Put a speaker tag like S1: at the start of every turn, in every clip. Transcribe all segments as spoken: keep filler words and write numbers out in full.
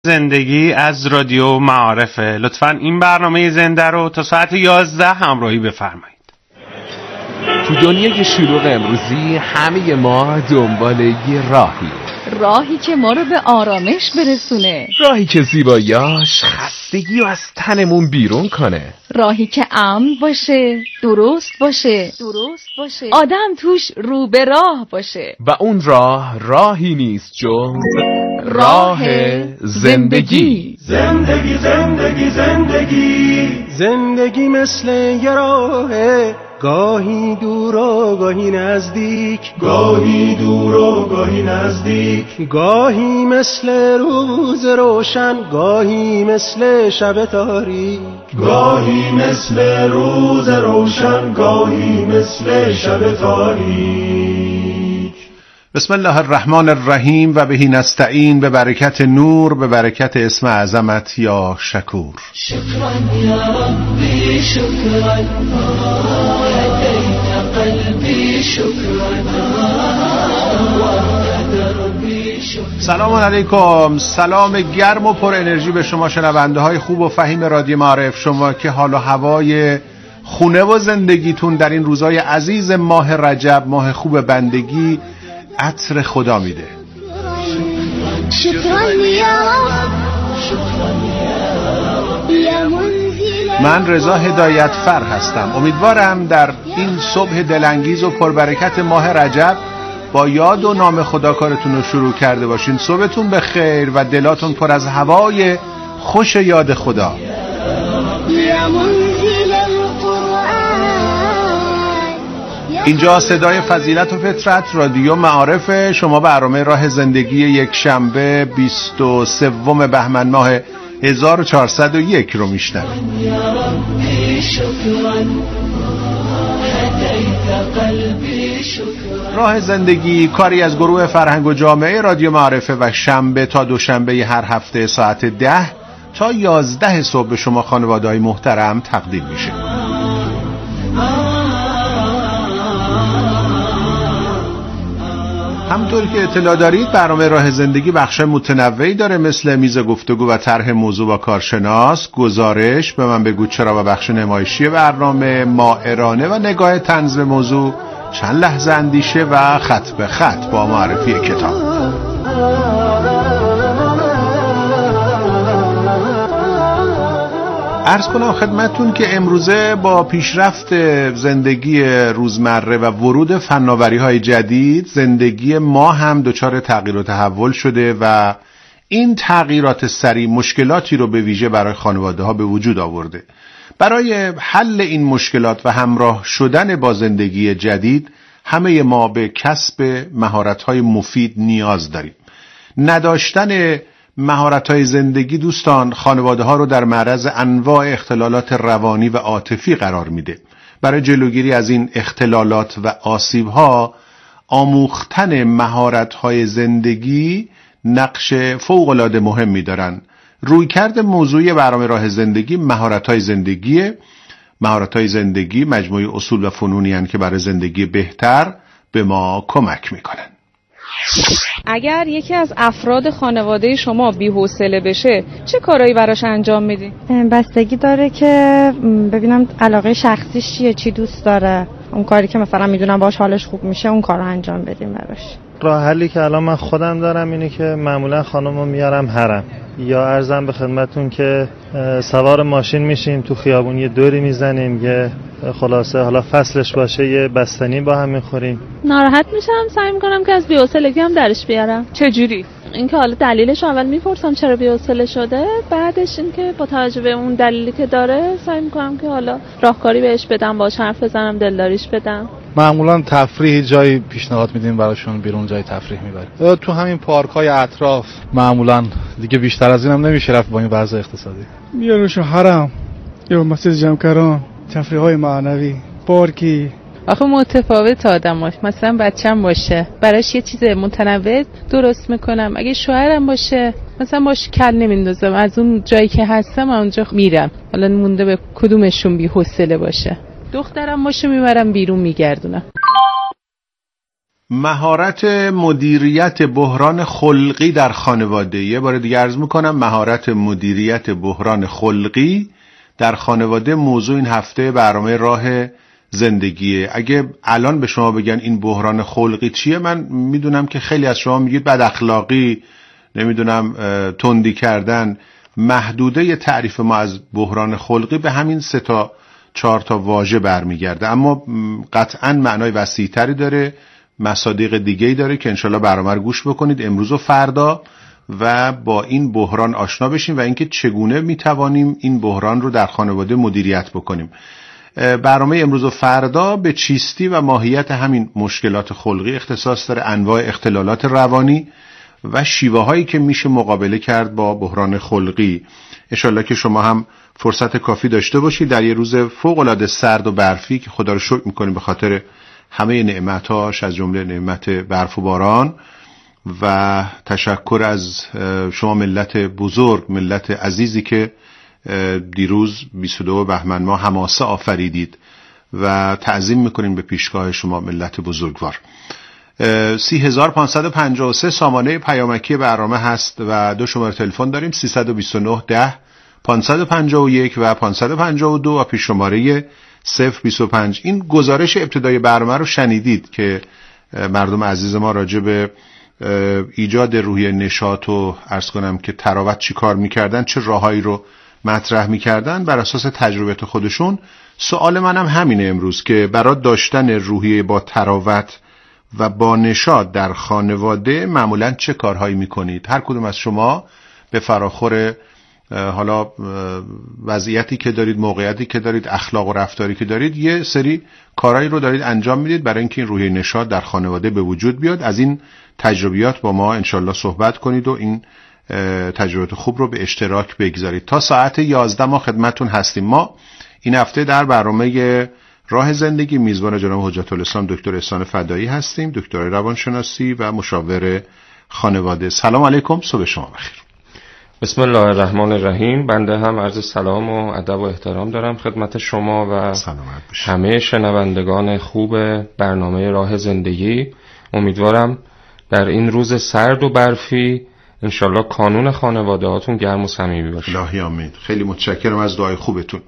S1: زندگی از رادیو معارفه. لطفاً این برنامه زنده رو تا ساعت یازده همراهی بفرمایید.
S2: تو دنیای شلوغ امروزی همه ما دنبال یه راهی
S3: راهی که ما رو به آرامش برسونه،
S2: راهی که زیباییاش خستگی رو از تنمون بیرون کنه،
S3: راهی که امن باشه، درست باشه درست باشه آدم توش رو به راه باشه.
S2: و اون راه راهی نیست جز
S3: راه زندگی.
S4: زندگی زندگی زندگی زندگی مثل یه راهه، گاهی دور و گاهی نزدیک، گاهی دور و گاهی نزدیک، گاهی مثل روز روشن، گاهی مثل شب تاریک، گاهی مثل روز روشن، گاهی مثل شب تاریک.
S5: بسم الله الرحمن الرحیم و بهی نستعین، به برکت نور، به برکت اسم اعظمت یا شکور.
S6: شکرا یا ربی شکرا، هدیت قلبی شکرا،
S5: سلام علیکم، سلام گرم و پر انرژی به شما شنونده های خوب و فهیم رادیو معارف. شما که حال و هوای خونه و زندگیتون در این روزهای عزیز ماه رجب، ماه خوب بندگی، عطر خدا میده. من رضا هدایتفر هستم. امیدوارم در این صبح دلانگیز و پربرکت ماه رجب با یاد و نام خدا کارتون رو شروع کرده باشین. صبحتون به خیر و دلاتون پر از هوای خوش یاد خدا. اینجا صدای فضیلت و فطرت، رادیو معارف. شما برنامه راه زندگی یک شنبه بیست و سوم بهمن ماه هزار و چهارصد و یک رو میشنوید. راه زندگی کاری از گروه فرهنگ و جامعه رادیو معارفه و شنبه تا دوشنبه هر هفته ساعت ده تا یازده صبح به شما خانواده‌های محترم تقدیم میشه. همونطور که اطلاع دارید برنامه راه زندگی بخش متنوعی داره، مثل میز گفتگو و طرح موضوع با کارشناس، گزارش به من بگو چرا و بخش نمایشی برنامه، ماهرانه و نگاه طنز به موضوع، چند لحظه اندیشه و خط به خط با معرفی کتاب. عرض کنم خدمتون که امروزه با پیشرفت زندگی روزمره و ورود فناوری‌های جدید، زندگی ما هم دچار تغییر و تحول شده و این تغییرات سریع مشکلاتی رو به ویژه برای خانواده‌ها به وجود آورده. برای حل این مشکلات و همراه شدن با زندگی جدید، همه ما به کسب مهارت‌های مفید نیاز داریم. نداشتن مهارت‌های زندگی دوستان خانواده‌ها رو در معرض انواع اختلالات روانی و عاطفی قرار میده. برای جلوگیری از این اختلالات و آسیب‌ها، آموختن مهارت‌های زندگی نقش فوق‌العاده مهمی دارن. رویکرد موضوعی برنامه راه زندگی مهارت‌های زندگی. مهارت‌های زندگی مجموعه اصول و فنونی هستند که برای زندگی بهتر به ما کمک میکنن.
S7: اگر یکی از افراد خانواده شما بی‌حوصله بشه، چه کارهایی براش انجام میدی؟
S8: بستگی داره که ببینم علاقه شخصیش چیه، چی دوست داره. اون کاری که مثلا میدونم باهاش حالش خوب میشه، اون کارو انجام بدیم براش.
S9: راه حلی که الان من خودم دارم اینه که معمولا خانمو میارم هرم، یا عرضم به خدمتون که سوار ماشین میشیم تو خیابون یه دوری میزنیم، یه خلاصه حالا فصلش باشه یه بستنی با هم میخوریم.
S10: ناراحت میشم، سعی میکنم که از بی‌حوصلگی هم درش بیارم.
S7: چجوری؟
S10: اینکه حالا دلیلش اول میپرسم چرا بی‌حوصله شده، بعدش اینکه با توجه به اون دلیلی که داره سعی میکنم که حالا راهکاری بهش بدم، باهاش حرف بزنم، دلداریش بدم.
S11: معمولا تفریح جایی پیشنهاد میدیم براشون، بیرون جای تفریح میبریم تو همین پارک های اطراف. معمولا دیگه بیشتر از اینم نمیشه رفت با این وضع اقتصادی.
S12: میارمشون حرم یا مسجد جمکران، تفریح های معنوی، پارکی.
S13: آخه متفاوت آدماش، مثلا بچه‌م باشه براش یه چیز متنوع درست میکنم، اگه شوهرم باشه مثلا باش کل نمیندازم، از اون جایی که هستم اونجا میرم، حالا مونده به کدومشون بی حوصله باشه. دخترم باشه میبرم بیرون میگردونم.
S5: مهارت مدیریت بحران خلقی در خانواده. یه بار دیگه عرض میکنم، مهارت مدیریت بحران خلقی در خانواده موضوع این هفته برنامه راه زندگیه. اگه الان به شما بگن این بحران خلقی چیه، من میدونم که خیلی از شما میگید بد اخلاقی، نمیدونم تندی کردن. محدوده تعریف ما از بحران خلقی به همین سه تا چهار تا واژه برمیگرده، اما قطعاً معنای وسیع‌تری داره، مصادیق دیگه‌ای داره که انشالله برنامه رو گوش بکنید امروز و فردا و با این بحران آشنا بشیم و اینکه چگونه میتوانیم این بحران رو در خانواده مدیریت بکنیم. برنامه امروز و فردا به چیستی و ماهیت همین مشکلات خلقی اختصاص داره، انواع اختلالات روانی و شیوه هایی که میشه مقابله کرد با بحران خلقی. انشالله که شما هم فرصت کافی داشته باشید در یه روز فوق العاده سرد و برفی که خدا رو شکر میکنیم به خاطر همه نعمتاش، از جمله نعمت برف و باران، و تشکر از شما ملت بزرگ، ملت عزیزی که دیروز بیست و دو بهمن ماه حماسه آفریدید و تعظیم میکنیم به پیشگاه شما ملت بزرگوار. سی هزار پانصد و پنجاه و سه سامانه پیامکی برنامه هست و دو شماره تلفن داریم، سیصد و بیست و نه ده پانصد و پنجاه و یک و پانصد و پنجاه و دو و پیش شماره صفر بیست و پنج. این گزارش ابتدای برنامه رو شنیدید که مردم عزیز ما راجع به ایجاد روحیه نشاط و عرض کنم که تراوت چی کار میکردن، چه راههایی رو مطرح میکردن بر اساس تجربیات خودشون. سوال منم همینه امروز که برای داشتن روحیه با تراوت و با نشاط در خانواده معمولاً چه کارهایی میکنید؟ هر کدوم از شما به فراخور حالا وضعیتی که دارید، موقعیتی که دارید، اخلاق و رفتاری که دارید، یه سری کارهایی رو دارید انجام میدید برای اینکه این روحیه نشاط در خانواده به وجود بیاد. از این تجربیات با ما انشالله صحبت کنید و این تجربیات خوب رو به اشتراک بگذارید. تا ساعت یازده ما خدمتون هستیم. ما این هفته در برنامه راه زندگی میزبان جناب حجت الاسلام دکتر احسان فدایی هستیم، دکترای روانشناسی و مشاور خانواده. سلام علیکم، صبح شما بخیر.
S14: بسم الله الرحمن الرحیم. بنده هم عرض سلام و ادب و احترام دارم خدمت شما و همه شنوندگان خوب برنامه راه زندگی. امیدوارم در این روز سرد و برفی انشالله کانون خانواده هاتون گرم و صمیمی باشه.
S5: الهی آمین. خیلی متشکرم از دعای خوبتون.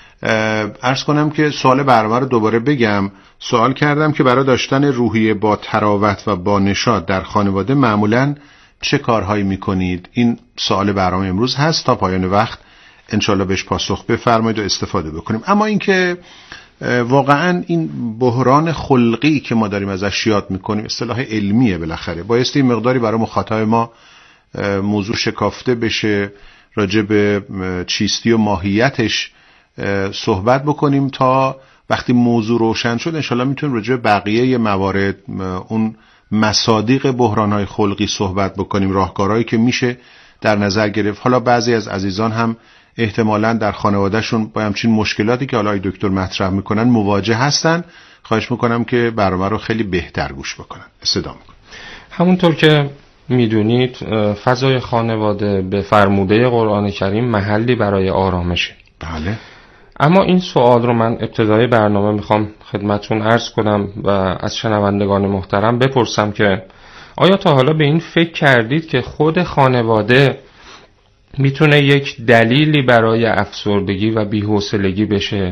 S5: عرض کنم که سوال برنامه رو دوباره بگم. سوال کردم که برای داشتن روحیه با تراوت و با نشاط در خانواده معمولاً چه کارهایی میکنید؟ این سوال برنامه امروز هست. تا پایان وقت انشالله بهش پاسخ بفرمایید و استفاده بکنیم. اما اینکه واقعا این بحران خلقی که ما داریم ازش یاد میکنیم اصطلاح علمیه، بالاخره بایستی این مقداری برای مخاطب ما موضوع شکافته بشه، راجع به چیستی و ماهیتش صحبت بکنیم تا وقتی موضوع روشن شد انشالله میتونیم راجع به بقیه موارد، اون مصادیق بحران‌های خلقی صحبت بکنیم، راهکارهایی که میشه در نظر گرفت. حالا بعضی از عزیزان هم احتمالاً در خانوادهشون با همچین مشکلاتی که حالا دکتر مطرح میکنن مواجه هستن. خواهش میکنم که برنامه رو خیلی بهتر گوش بکنن. استفاده میکنم.
S14: همونطور که میدونید فضای خانواده به فرموده قرآن کریم محلی برای آرامشه.
S5: بله.
S14: اما این سوال رو من ابتدای برنامه میخوام خدمتون عرض کنم و از شنوندگان محترم بپرسم که آیا تا حالا به این فکر کردید که خود خانواده میتونه یک دلیلی برای افسردگی و بی‌حوصلگی بشه؟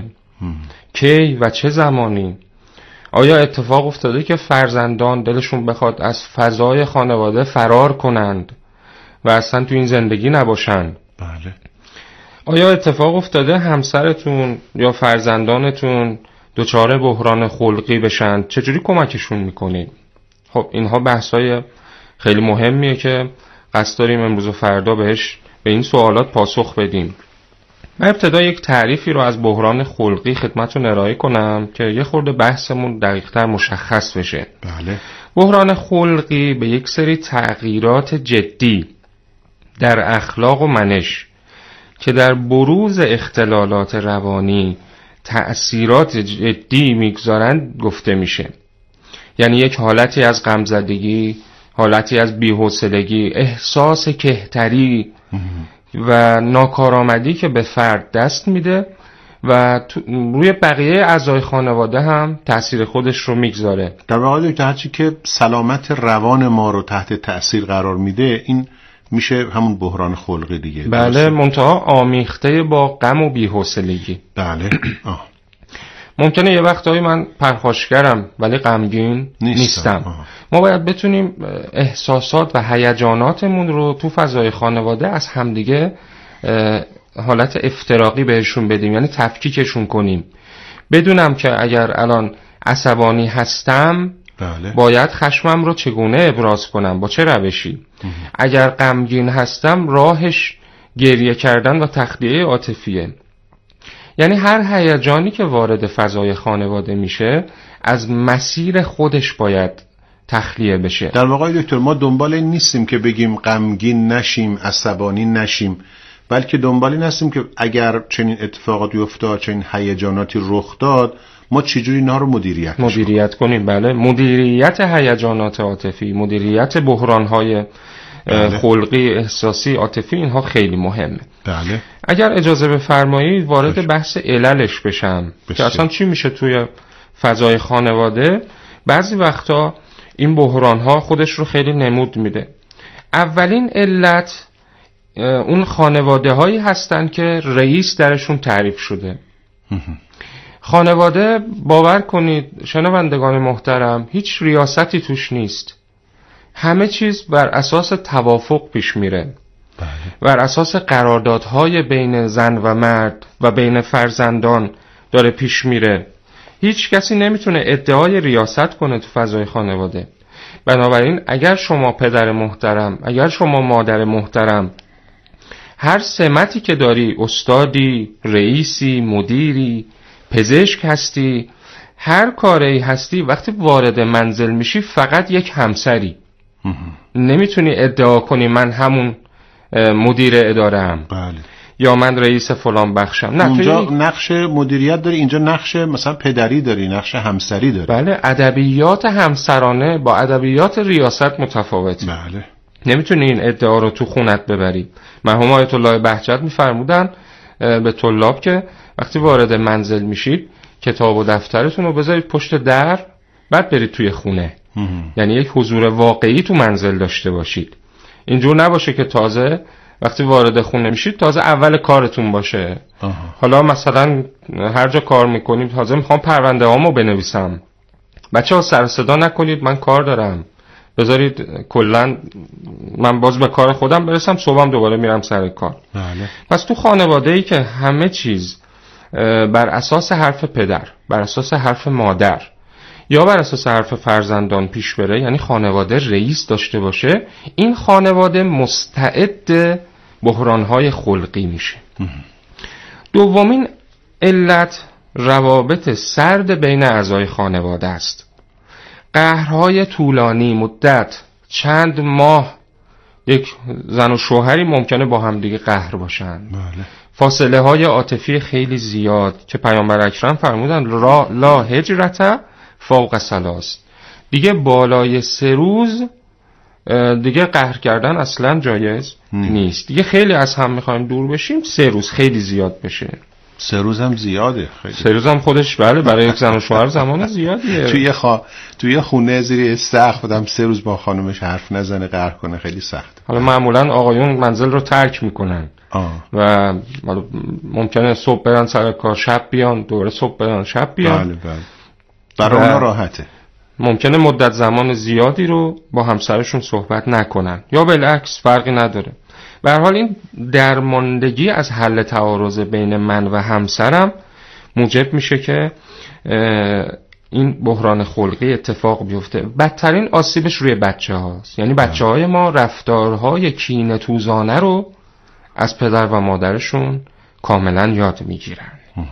S14: کی و چه زمانی؟ آیا اتفاق افتاده که فرزندان دلشون بخواد از فضای خانواده فرار کنند و اصلا تو این زندگی نباشند؟
S5: بله.
S14: آیا اتفاق افتاده همسرتون یا فرزندانتون دچار بحران خلقی بشن؟ چجوری کمکشون میکنید؟ خب اینها بحثای خیلی مهمیه که قصد داریم امروز و فردا بهش به این سوالات پاسخ بدیم. من ابتدا یک تعریفی رو از بحران خلقی خدمتتون ارائه کنم که یه خورده بحثمون دقیق‌تر مشخص بشه.
S5: بله.
S14: بحران خلقی به یک سری تغییرات جدی در اخلاق و منش که در بروز اختلالات روانی تأثیرات جدی میگذارند گفته میشه. یعنی یک حالتی از غمزدگی، حالتی از بی‌حوصلگی، احساس کهتری و ناکارآمدی که به فرد دست میده و روی بقیه اعضای خانواده هم تأثیر خودش رو میگذاره.
S5: در واقع دکتر هرچی که سلامت روان ما رو تحت تأثیر قرار میده این میشه همون بحران خلقی دیگه.
S14: بله، منتها آمیخته با غم و بی‌حوصلگی.
S5: بله. آه.
S14: ممکنه یه وقتایی من پرخاشگرم ولی غمگین نیستم, نیستم. ما باید بتونیم احساسات و هیجاناتمون رو تو فضای خانواده از همدیگه حالت افتراقی بهشون بدیم، یعنی تفکیکشون کنیم. بدونم که اگر الان عصبانی هستم
S5: بله.
S14: باید خشمم رو چگونه ابراز کنم، با چه روشی. اگر غمگین هستم راهش گریه کردن و تخلیه عاطفیه. یعنی هر هیجانی که وارد فضای خانواده میشه از مسیر خودش باید تخلیه بشه.
S5: در واقع دکتر ما دنبال این نیستیم که بگیم غمگین نشیم، عصبانی نشیم، بلکه دنبال این هستیم که اگر چنین اتفاقاتی افتاد، چنین هیجاناتی رخ داد، ما چجوری اینا رو مدیریت
S14: مدیریت کنیم. بله، مدیریت هیجانات عاطفی، مدیریت بحران‌های بله. خلقی، احساسی، عاطفی، اینها خیلی مهمه.
S5: بله.
S14: اگر اجازه بفرمایید وارد بله. بحث عللش بشم بسید. که اصلا چی میشه توی فضای خانواده. بعضی وقتا این بحران‌ها خودش رو خیلی نمود میده. اولین علت اون خانواده هایی هستن که رئیس درشون تعریف شده. خانواده باور کنید شنوندگان محترم هیچ ریاستی توش نیست. همه چیز بر اساس توافق پیش میره. بله. بر اساس قراردادهای بین زن و مرد و بین فرزندان داره پیش میره. هیچ کسی نمیتونه ادعای ریاست کنه تو فضای خانواده. بنابراین اگر شما پدر محترم، اگر شما مادر محترم، هر سمتی که داری، استادی، رئیسی، مدیری، پزشک هستی، هر کاری هستی، وقتی وارد منزل میشی فقط یک همسری. نمیتونی ادعا کنی من همون مدیر اداره ام.
S5: بله.
S14: یا من رئیس فلان بخشم. نه،
S5: اونجا نقش مدیریت داری، اینجا نقش مثلا پدری داری، نقش همسری داری.
S14: بله، ادبیات همسرانه با ادبیات ریاست متفاوته.
S5: بله.
S14: نمیتونی این ادعا رو تو خونت ببری. مرحوم آیت الله بهجت میفرمودن به طلاب که وقتی وارد منزل میشید کتاب و دفترتون رو بذارید پشت در، بعد برید توی خونه. یعنی یک حضور واقعی تو منزل داشته باشید. اینجور نباشه که تازه وقتی وارد خونه میشید تازه اول کارتون باشه. آها. حالا مثلا هر جا کار میکنید تازه میخوام پرونده هامو بنویسم. بچه ها سر صدا نکنید، من کار دارم، بذارید کلن من باز به کار خودم برسم، صبحم دوباره میرم سر کار.
S5: بله.
S14: پس تو خانواده‌ای که همه چیز بر اساس حرف پدر، بر اساس حرف مادر یا بر اساس حرف فرزندان پیش بره، یعنی خانواده رئیس داشته باشه، این خانواده مستعد بحران‌های خلقی میشه. دومین علت روابط سرد بین اعضای خانواده است. قهرهای طولانی مدت، چند ماه یک زن و شوهری ممکنه با هم دیگه قهر باشن.
S5: بله.
S14: فاصله های عاطفی خیلی زیاد که پیامبر اکرم فرمودن را لا هجرت فوق ثلاث، دیگه بالای سه روز دیگه قهر کردن اصلا جایز نی. نیست. دیگه خیلی از هم میخوایم دور بشیم، سه روز خیلی زیاد بشه.
S5: سه روز هم زیاده خیلی.
S14: سه روز هم خودش بله برای یک زن و شوهر زمان زیادیه.
S5: توی خا... توی خونه زیر استخ بودم سه روز با خانومش حرف نزنه قهر کنه خیلی سخت.
S14: حالا معمولا آقایون منزل رو ترک میکنن.
S5: آه.
S14: و ممکنه صبح برن سر کار، شب بیان، دوباره صبح برن شب بیان.
S5: بله بله. برای اونا راحته.
S14: ممکنه مدت زمان زیادی رو با همسرشون صحبت نکنن یا بالعکس، فرقی نداره. به هر حال این درماندگی از حل تعارض بین من و همسرم موجب میشه که این بحران خلقی اتفاق بیفته. بدترین آسیبش روی بچه هاست. یعنی بچه های ما رفتارهای کینه توزانه رو از پدر و مادرشون کاملا یاد میگیرن.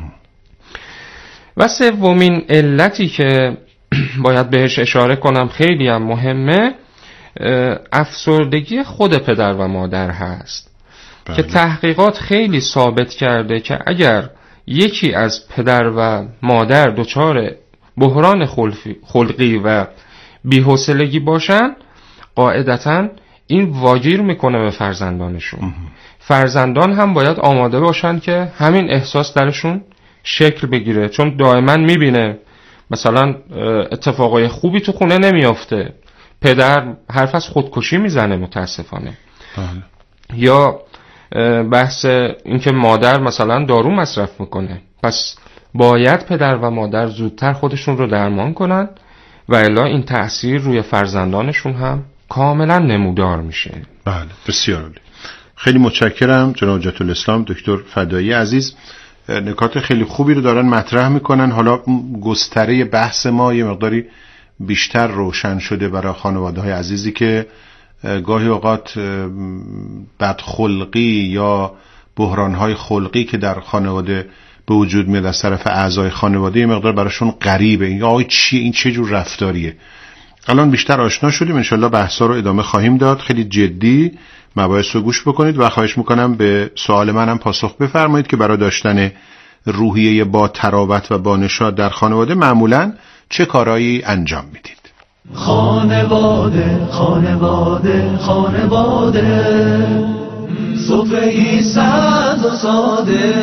S14: و سومین علتی که باید بهش اشاره کنم خیلی هم مهمه، افسردگی خود پدر و مادر هست. بله. که تحقیقات خیلی ثابت کرده که اگر یکی از پدر و مادر دچار بحران خلقی و بی‌حوصلگی باشن، قاعدتاً این واگیر میکنه به فرزندانشون. اه. فرزندان هم باید آماده باشن که همین احساس درشون شکل بگیره، چون دائما میبینه مثلا اتفاقای خوبی تو خونه نمیافته، پدر حرف از خودکشی میزنه متاسفانه. بله. یا بحث اینکه مادر مثلا دارو مصرف میکنه، پس باید پدر و مادر زودتر خودشون رو درمان کنن و الا این تأثیر روی فرزندانشون هم کاملا نمودار میشه.
S5: بله بسیار عالی. خیلی متشکرم جناب حجت الاسلام دکتر فدایی عزیز، نکات خیلی خوبی رو دارن مطرح میکنن. حالا گستره بحث ما یه مقداری بیشتر روشن شده برای خانواده‌های عزیزی که گاهی اوقات بدخلقی یا بحران‌های خلقی که در خانواده به وجود میاد از طرف اعضای خانواده یه مقدار براشون غریبه. این آقای چیه، این چه جور رفتاریه؟ الان بیشتر آشنا شدیم، انشالله بحثا رو ادامه خواهیم داد. خیلی جدی مباحث رو گوش بکنید و خواهش میکنم به سوال منم پاسخ بفرمایید که برای داشتن روحیه با تراوت و با نشاط در خانواده معمولاً چه کارهایی انجام میدید؟
S6: خانواده خانواده خانواده سفره‌ای سبز و ساده،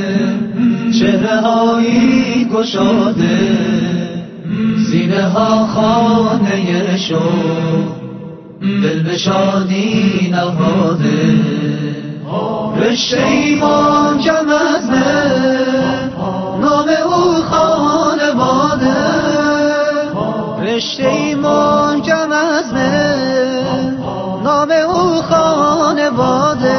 S6: چهره‌هایی گشاده، سینه‌ها خانه شوق، دل به شادی نهاده. رشته ایمان جمع از نام او خانواده، رشته ایمان جمع از نام او خانواده.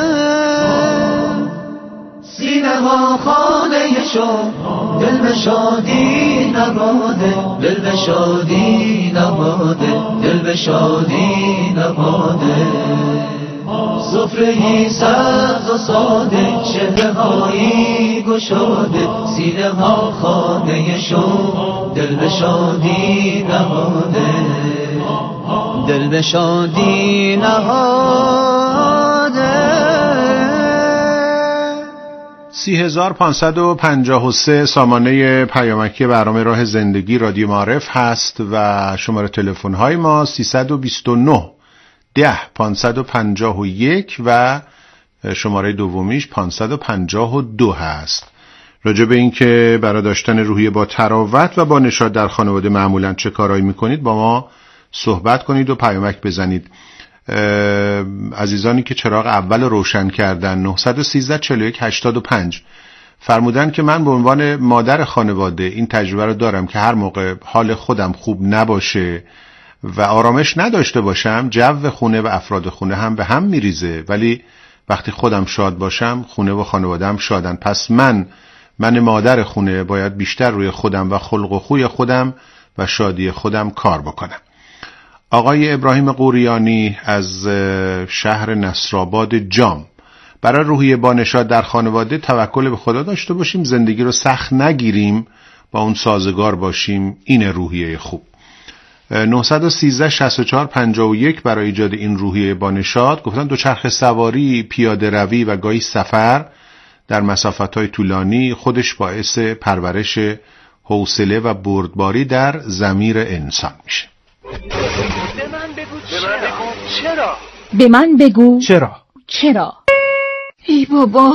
S6: سینه ها خانه شو، دل به شادی نباده، دل به شادی نباده، دل به شادی نباده. سفره‌ای سبز و ساده، چهره‌هایی گشاده، سینه ها خانه شو، دل به شادی نهاده، دل به شادی نهاده.
S5: سی هزار پانصد و پنجاه و سه سامانه پیامکی برنامه راه زندگی رادیو معارف هست و شماره تلفن های ما سیصد و بیست و نه ده پانصد و پنجاه و یک و شماره دومیش پانصد و پنجاه و دو هست. راجع به این که برای داشتن روحیه با تراوت و با نشاط در خانواده معمولا چه کارهایی میکنید با ما صحبت کنید و پیامک بزنید. عزیزانی که چراغ اول روشن کردن نه یک سه چهار یک هشتاد و پنج فرمودن که من به عنوان مادر خانواده این تجربه رو دارم که هر موقع حال خودم خوب نباشه و آرامش نداشته باشم جو خونه و افراد خونه هم به هم میریزه، ولی وقتی خودم شاد باشم خونه و خانواده‌ام شادن. پس من من مادر خونه باید بیشتر روی خودم و خلق و خوی خودم و شادی خودم کار بکنم. آقای ابراهیم قوریانی از شهر نصرآباد جام: برای روحیه با نشاط در خانواده توکل به خدا داشته باشیم، زندگی رو سخت نگیریم، با اون سازگار باشیم، این روحیه خوب. نه یک سه شصت و چهار پنجاه و یک برای ایجاد این روحیه با نشاط گفتن دوچرخه سواری، پیاده روی و گاهی سفر در مسافت‌های طولانی خودش باعث پرورش حوصله و بردباری در ضمیر انسان میشه.
S15: به من بگو چرا؟
S3: به من بگو
S15: چرا؟
S3: چرا؟ ای بابا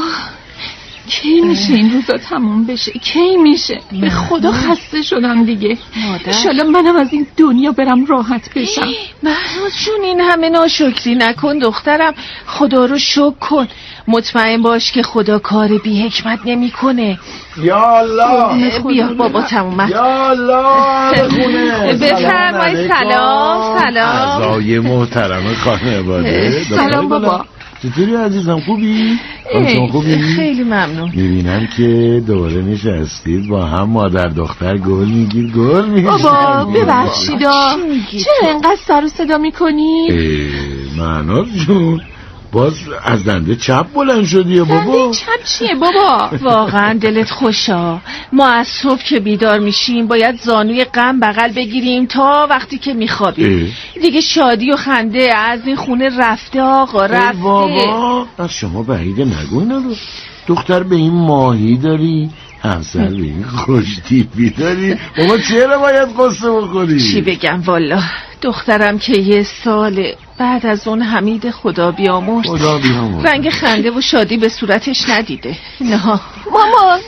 S3: کی میشه این روزا تموم بشه؟ کی میشه؟ به خدا خسته شدم دیگه. انشالله منم از این دنیا برم راحت بشم.
S13: مهناز جون این همه ناشکری نکن دخترم، خدا رو شکر کن، مطمئن باش که خدا کار بی حکمت نمی کنه.
S15: یا الله
S13: بیا بابا تمومه.
S15: یا الله خونه
S13: بفرمایید. سلام سلام
S16: اعضای محترم خانواده.
S13: سلام بابا.
S16: چطوری عزیزم، خوبی؟ شما خوبی؟
S13: خیلی ممنون.
S16: میبینم که دوباره نشستید با هم مادر دختر گل میگیر گل میگیر.
S3: بابا ببخشیدا چرا اینقدر سر و صدا میکنی؟
S16: مهناز جون باز از دنده چپ بلند شدیه بابا.
S3: دنده چپ چیه بابا؟
S13: واقعا دلت خوشا. ما از صبح که بیدار میشیم باید زانوی غم بغل بگیریم تا وقتی که میخوابیم. دیگه شادی و خنده از این خونه رفته آقا، رفته.
S16: بابا از شما بعیده نگو اینا رو. دختر به این ماهی داری، همسر به این خوشتیپی داری. بابا چرا باید قصه بخوری؟
S13: چی بگم والا، دخترم که یه ساله بعد از اون حمید خدا بیامرز
S16: خدا بیامرز
S13: رنگ خنده و شادی به صورتش ندیده. نه
S3: مامان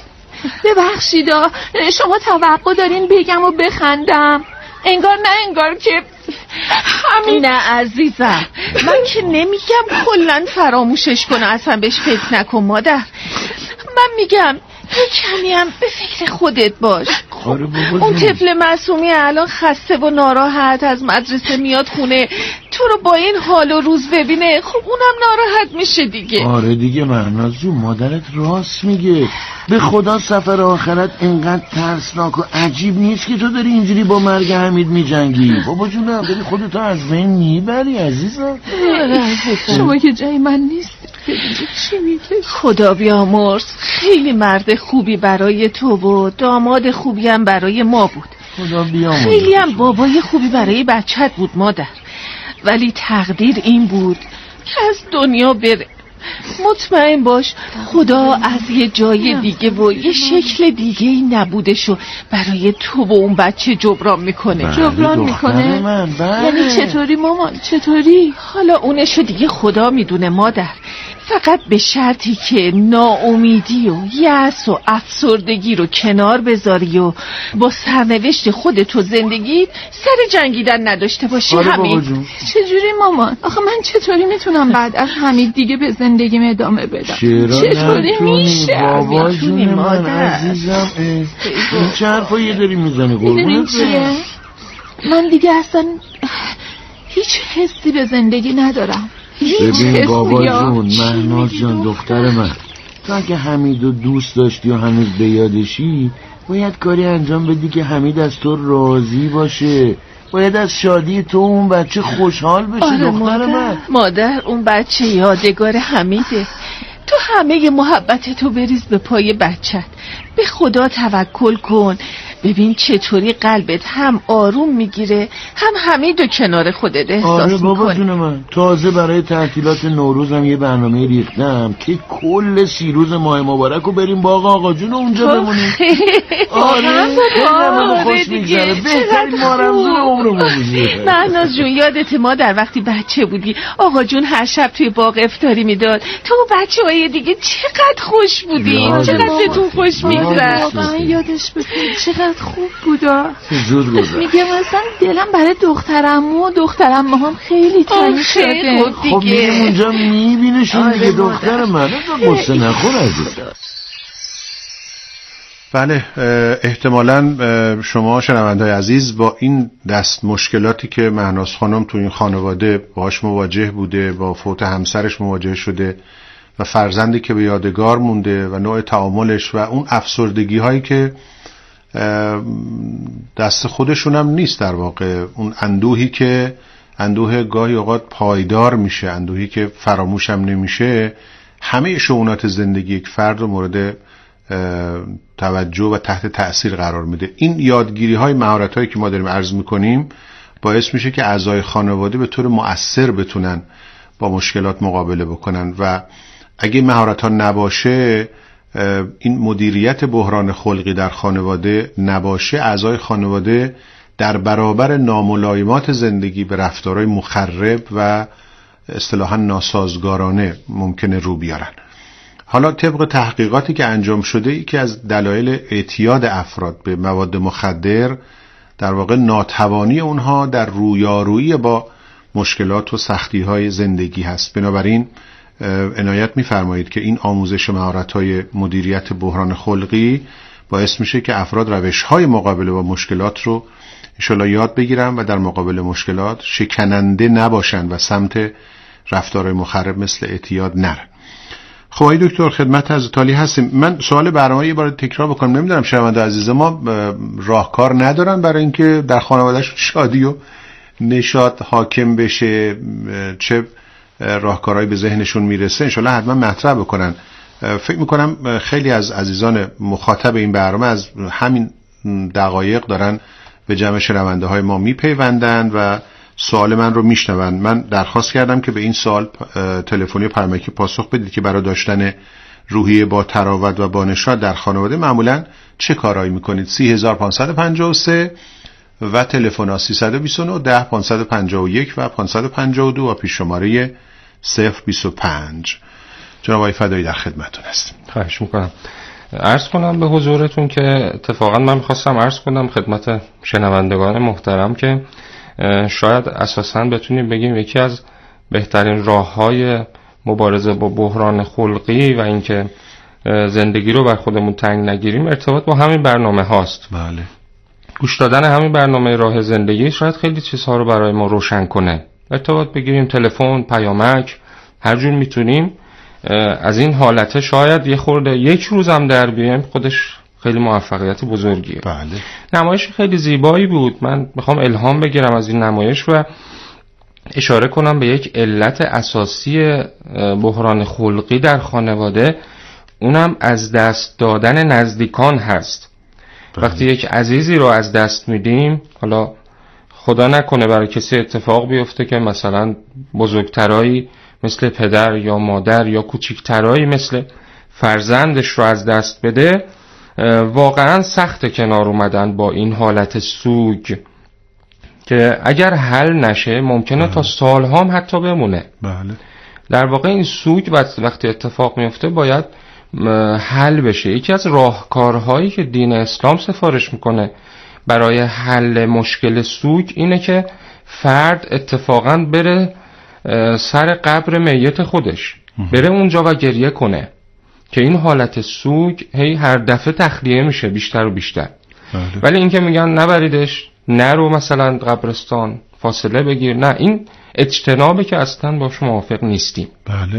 S3: ببخشیدا، شما توقع دارین بگم و بخندم؟ انگار نه انگار که همین.
S17: نه عزیزم، من که نمیگم کلن فراموشش کنه، اصلا بهش فکر نکن مادر. من میگم یه کمی هم به فکر خودت باش. اون طفل معصومی الان خسته و ناراحت از مدرسه میاد خونه، تو رو با این حال و روز ببینه، خب اونم ناراحت میشه دیگه.
S16: آره دیگه مهناز جون، مادرت راست میگه. به خدا سفر آخرت اینقدر ترسناک و عجیب نیست که تو داری اینجوری با مرگ حمید میجنگی. بابا جونم داری خودتو از بین میبری عزیزم.
S3: شما که جای من نیست. چی میگه؟
S17: خدا بیامرز، خیلی مرد خوبی برای تو و داماد خوبی هم برای ما بود.
S16: خدا بیامرز.
S17: خیلی هم بابای خوبی برای بچت بود مادر، ولی تقدیر این بود که از دنیا بره. مطمئن باش خدا از یه جای دیگه و یه شکل دیگه ای نبودشو برای تو و اون بچه جبران میکنه.
S3: جبران میکنه؟
S16: من بله.
S3: یعنی چطوری مامان؟ چطوری؟
S17: حالا اونشو دیگه خدا میدونه مادر، فقط به شرطی که ناامیدی و یأس و افسردگی رو کنار بذاری و با سرنوشت خودت و زندگیت سر جنگیدن نداشته باشی. همین.
S3: چجوری مامان؟ آخه من چطوری میتونم بعد از همین دیگه به زندگیم ادامه بدم؟ چطوری میشه؟
S16: بابا جون من عزیزم، این چه حرفایی داری میزنی قربونت؟
S3: من دیگه اصلا هیچ حسی به زندگی ندارم.
S16: ببین بابا جون، مهناز جان دختر من، تو اگه حمیدو دوست داشتی و هنوز به یادشی، باید کاری انجام بدی که حمید از تو راضی باشه. باید از شادی تو اون بچه خوشحال بشه.
S17: آره
S16: دختر
S17: مادر.
S16: من
S17: مادر اون بچه یادگار حمیده. تو همه محبت تو بریز به پای بچت، به خدا توکل کن، ببین چطوری قلبت هم آروم میگیره هم حمیدو کنار خودت احساس
S16: آره بابا
S17: میکنه.
S16: جون من، تازه برای تعطیلات نوروزم یه برنامه ریختم که کل سی روز ماه مبارک رو بریم باغ آقا جون اونجا بمونیم. آره خیلی خوش میگذره، بهترین ماه رمضون عمرمون میشه.
S17: مهناز جون یادت مادر وقتی بچه بودی آقا جون هر شب توی باغ افطاری میداد، تو بچه های دیگه چقدر خوش بودی، چقدر تو خوش میگذره.
S3: واقعا یادش بخیر، چقدر خوب بودا.
S16: زود گذشت.
S3: میگم مثلا دلم برای دخترمو و دخترم هم خیلی تنگ شده.
S16: خب میگم اونجا میبینشون دیگه دختر من، قصه نخور عزیزم.
S5: بله، احتمالاً شما شنونده‌های عزیز با این دست مشکلاتی که مهناز خانم تو این خانواده باهاش مواجه بوده، با فوت همسرش مواجه شده و فرزندی که به یادگار مونده و نوع تعاملش و اون افسردگی هایی که دست خودشون هم نیست، در واقع اون اندوهی که اندوه گاهی اوقات پایدار میشه، اندوهی که فراموش هم نمیشه، همه شؤونات زندگی یک فرد رو مورد توجه و تحت تأثیر قرار میده. این یادگیری های مهارت هایی که ما داریم عرض میکنیم باعث میشه که اعضای خانواده به طور مؤثر بتونن با مشکلات مقابله بکنن و اگه مهارت ها نباشه، این مدیریت بحران خلقی در خانواده نباشه، اعضای خانواده در برابر ناملایمات زندگی به رفتارهای مخرب و اصطلاحاً ناسازگارانه ممکنه رو بیارن. حالا طبق تحقیقاتی که انجام شده، ای که از دلایل اعتیاد افراد به مواد مخدر در واقع ناتوانی اونها در رویارویی با مشکلات و سختی‌های زندگی هست. بنابراین عنایت می‌فرمایید که این آموزش مهارت‌های مدیریت بحران خلقی باعث میشه که افراد روش‌های مقابله با مشکلات رو انشالله یاد بگیرن و در مقابل مشکلات شکننده نباشن و سمت رفتارهای مخرب مثل اعتیاد نرن. خب آقای دکتر خدمت از تالی هستیم. من سوال برنامه یه بار تکرار بکنم، نمیدونم شنونده عزیز ما راهکار ندارن برای اینکه در خانواده‌شون شادی و نشاط حاکم بشه، چه راهکارهایی به ذهنشون میرسه انشالله حتما مطرح بکنن. فکر میکنم خیلی از عزیزان مخاطب این برنامه از همین دقایق دارن به جمع شنونده های ما میپیوندن و سوال من رو میشنون. من درخواست کردم که به این سوال تلفنی و پیامکی پاسخ بدید که برای داشتن روحیه با تراوت و با نشاط در خانواده معمولا چه کارهایی میکنید؟ سی هزار و پانصد و پنجاه و سه و تلفن ها سیصد و بیست و نه ده پانصد و پنجاه و یک و پانصد و پنجاه و دو و پیش شماره صفر بیست و پنج. جناب آقای فدایی در خدمتتون هستیم.
S14: خواهش میکنم. عرض کنم به حضورتون که اتفاقا من میخواستم عرض کنم خدمت شنوندگان محترم که شاید اساساً بتونیم بگیم یکی از بهترین راه‌های مبارزه با بحران خلقی و اینکه زندگی رو بر خودمون تنگ نگیریم ارتباط با همین برنامه هاست.
S5: بله.
S14: گوش دادن همین برنامه راه زندگی شاید خیلی چیزها رو برای ما روشن کنه. ارتباط بگیریم، تلفن، پیامک، هر جور میتونیم از این حالته شاید یه خورده یک روزم در بیایم، خودش خیلی موفقیت بزرگیه.
S5: بله.
S14: نمایش خیلی زیبایی بود. من میخوام الهام بگیرم از این نمایش و اشاره کنم به یک علت اساسی بحران خلقی در خانواده، اونم از دست دادن نزدیکان هست. بله. وقتی یک عزیزی رو از دست میدیم، حالا خدا نکنه برای کسی اتفاق بیفته که مثلا بزرگترایی مثل پدر یا مادر یا کوچیکترایی مثل فرزندش رو از دست بده، واقعا سخت کنار اومدن با این حالت سوگ که اگر حل نشه ممکنه بله. تا سالها هم حتی بمونه.
S5: بله.
S14: در واقع این سوگ وقتی اتفاق میفته باید حل بشه. یکی از راهکارهایی که دین اسلام سفارش میکنه برای حل مشکل سوگ اینه که فرد اتفاقا بره سر قبر میت خودش، بره اونجا و گریه کنه که این حالت سوگ هی هر دفعه تخلیه میشه بیشتر و بیشتر. بله. ولی این که میگن نبریدش، نرو مثلا قبرستان، فاصله بگیر، نه، این اجتنابه که اصلا باش موافق نیستیم.
S5: بله.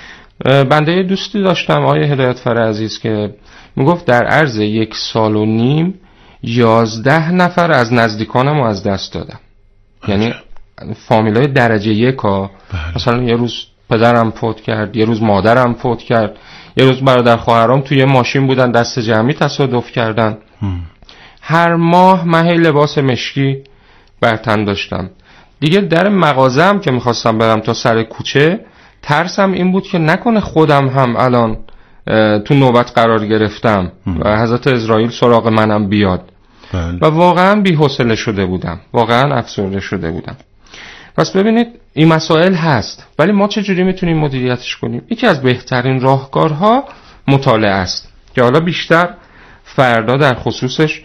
S14: بنده دوستی داشتم آقای هدایتفر عزیز که میگفت در عرض یک سال و نیم یازده نفر از نزدیکانم رو از دست دادم. یعنی فامیلای درجه یک ها. بله. مثلا یه روز پدرم فوت کرد، یه روز مادرم فوت کرد، یه روز برادر خواهرام توی ماشین بودن دست جمعی تصادف کردن. هم. هر ماه من هی لباس مشکی بر تن داشتم دیگه. در مغازم که میخواستم برم تا سر کوچه، ترسم این بود که نکنه خودم هم الان تو نوبت قرار گرفتم هم. و حضرت اسرائیل سراغ منم بیاد. بله. و واقعا بی‌حوصله شده بودم، واقعا افسرده شده بودم. پس ببینید این مسائل هست، ولی ما چجوری میتونیم مدیریتش کنیم؟ یکی از بهترین راهکارها مطالعه است که حالا بیشتر فردا در خصوصش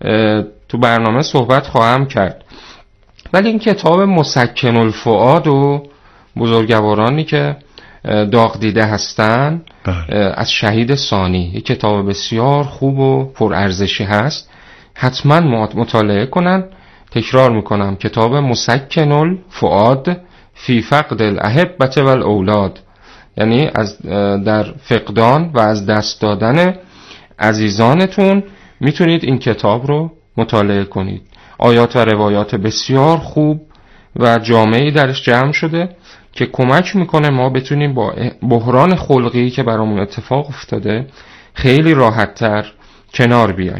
S14: تو برنامه صحبت خواهم کرد. ولی این کتاب مسکن الفؤاد و بزرگوارانی که داغ دیده هستن از شهید ثانی، یک کتاب بسیار خوب و پرارزشی هست، حتما مطالعه کنن. تکرار میکنم، کتاب مسکن الفؤاد فی فقد الاحبة والاولاد، یعنی از در فقدان و از دست دادن عزیزانتون میتونید این کتاب رو مطالعه کنید. آیات و روایات بسیار خوب و جامعی درش جمع شده که کمک میکنه ما بتونیم با بحران خلقی که برامون اتفاق افتاده خیلی راحت‌تر کنار بیاییم.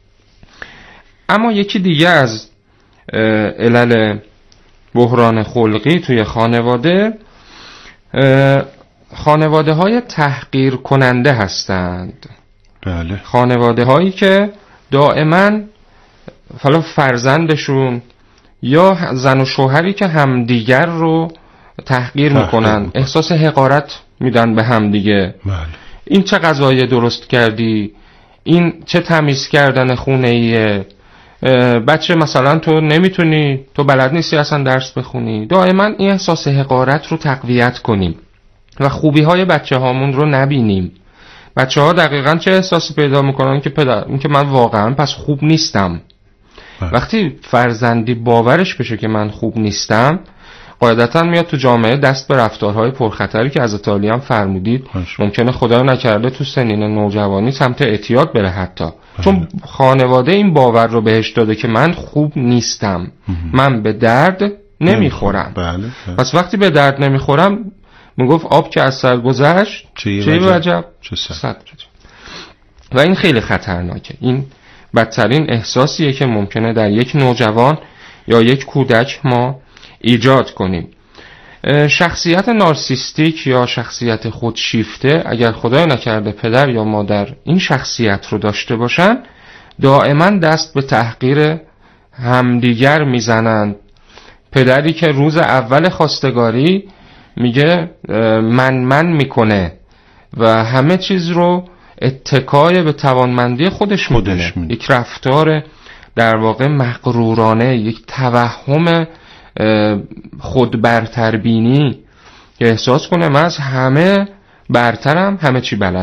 S14: اما یکی دیگه از علل بحران خلقی توی خانواده، خانواده های تحقیر کننده هستند.
S5: بله.
S14: خانواده هایی که دائما حالا فرزندشون یا زن و شوهری که همدیگر رو تحقیر میکنن، احساس حقارت میدن به همدیگه.
S5: بله.
S14: این چه غذای درست کردی، این چه تمیز کردن خونه ایه، بچه مثلا تو نمیتونی، تو بلد نیستی اصلا درس بخونی. دائما این احساس حقارت رو تقویت کنیم و خوبی های بچه هامون رو نبینیم. بچه ها دقیقا چه احساسی پیدا میکنن که پدر، این که من واقعا پس خوب نیستم. بله. وقتی فرزندی باورش بشه که من خوب نیستم، قاعدتا میاد تو جامعه دست به رفتارهای پرخطری که حضرت علی هم فرمودید ممکنه خدا نکرده تو سنین نوجوانی سمت اعتیاد بره حتی. بله. چون خانواده این باور رو بهش داده که من خوب نیستم، من به درد نمیخورم.
S5: بله. بله.
S14: پس وقتی به درد نمیخورم، میگفت آب که از سر گذشت چه وجب چه صد. و این خیلی خطرناکه. این بدترین احساسیه که ممکنه در یک نوجوان یا یک کودک ما ایجاد کنیم. شخصیت نارسیستیک یا شخصیت خودشیفته، اگر خدای نکرده پدر یا مادر این شخصیت رو داشته باشن، دائما دست به تحقیر همدیگر میزنند. پدری که روز اول خواستگاری میگه من من میکنه و همه چیز رو اتکای به توانمندی خودش میدونه، یک رفتار در واقع مغرورانه، یک توهم خود برتربینی که احساس کنه من از همه برترم، همه چی بلدم.